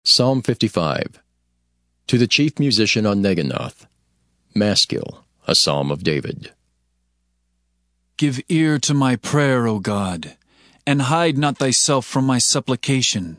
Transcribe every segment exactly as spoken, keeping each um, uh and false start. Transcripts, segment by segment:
Psalm fifty-five. To the chief musician on Neginoth. Maskil, a psalm of David. Give ear to my prayer, O God, and hide not thyself from my supplication.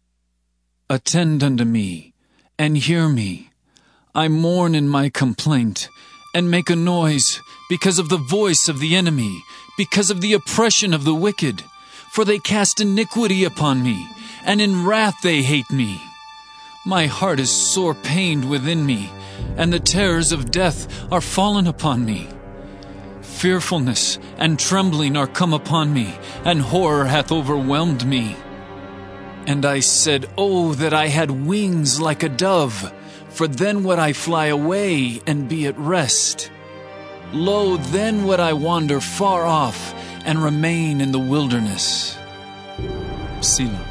Attend unto me, and hear me. I mourn in my complaint, and make a noise, because of the voice of the enemy, because of the oppression of the wicked. For they cast iniquity upon me, and in wrath they hate me. My heart is sore pained within me, and the terrors of death are fallen upon me. Fearfulness and trembling are come upon me, and horror hath overwhelmed me. And I said, Oh, that I had wings like a dove, for then would I fly away and be at rest. Lo, then would I wander far off and remain in the wilderness. Selah.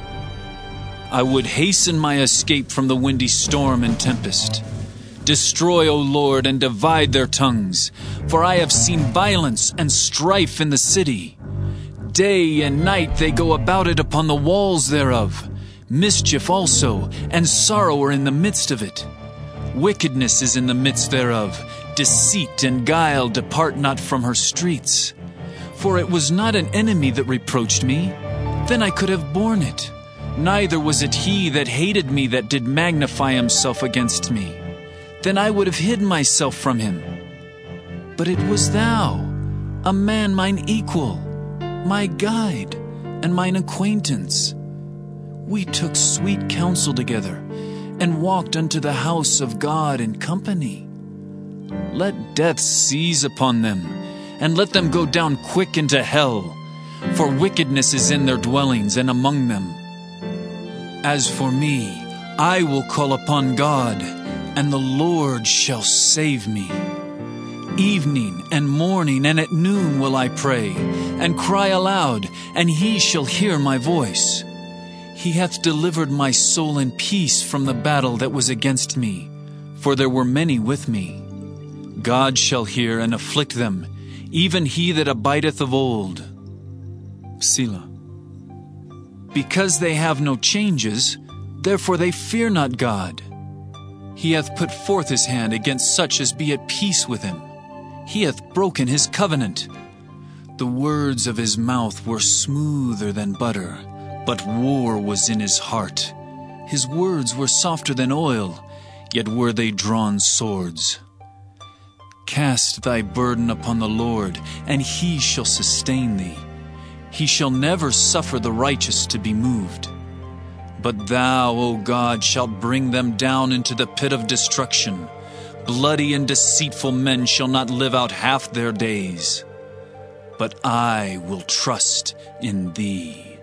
I would hasten my escape from the windy storm and tempest. Destroy, O Lord, and divide their tongues, for I have seen violence and strife in the city. Day and night they go about it upon the walls thereof. Mischief also, and sorrow are in the midst of it. Wickedness is in the midst thereof. Deceit and guile depart not from her streets. For it was not an enemy that reproached me, then I could have borne it. Neither was it he that hated me that did magnify himself against me. Then I would have hidden myself from him. But it was thou, a man mine equal, my guide, and mine acquaintance. We took sweet counsel together, and walked unto the house of God in company. Let death seize upon them, and let them go down quick into hell, for wickedness is in their dwellings and among them. As for me, I will call upon God, and the Lord shall save me. Evening and morning and at noon will I pray, and cry aloud, and he shall hear my voice. He hath delivered my soul in peace from the battle that was against me, for there were many with me. God shall hear and afflict them, even he that abideth of old. Selah. Because they have no changes, therefore they fear not God. He hath put forth his hand against such as be at peace with him. He hath broken his covenant. The words of his mouth were smoother than butter, but war was in his heart. His words were softer than oil, yet were they drawn swords. Cast thy burden upon the Lord, and he shall sustain thee. He shall never suffer the righteous to be moved. But thou, O God, shalt bring them down into the pit of destruction. Bloody and deceitful men shall not live out half their days. But I will trust in thee.